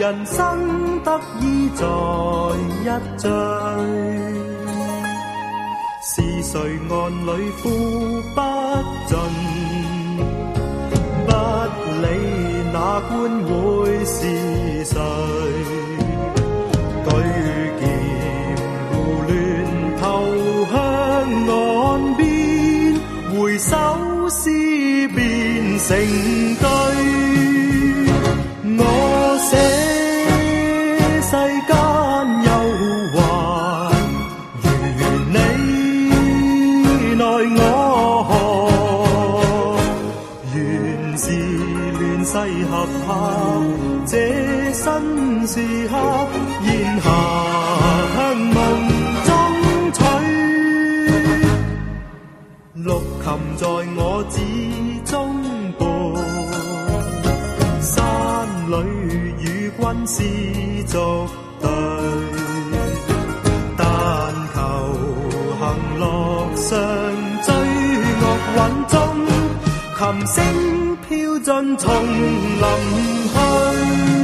人生得意在一醉，是谁案里呼不尽？不理那官会是谁，举剑胡乱投向岸边，回首诗变成对。我写世間憂患，如你奈我何？原是亂世合拍，這新時刻，現下向夢中取。綠琴在我指中伴，山裏與君是族對，但求行樂上追樂韻中，琴聲飄進叢林去。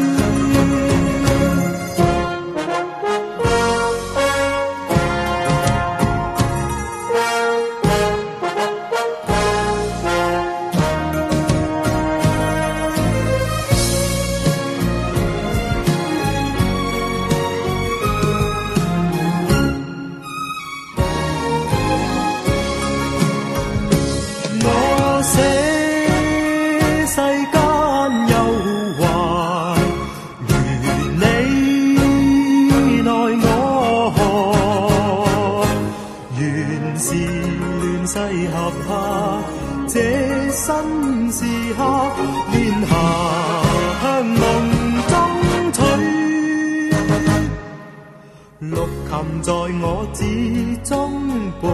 新時刻，連霞向夢中取。綠琴在我指中伴，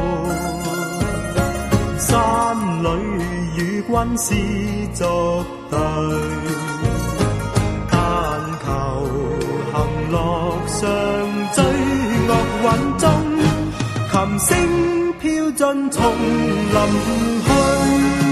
山裏與君是族對，但求行樂上追樂韻中，琴聲飄進叢林去。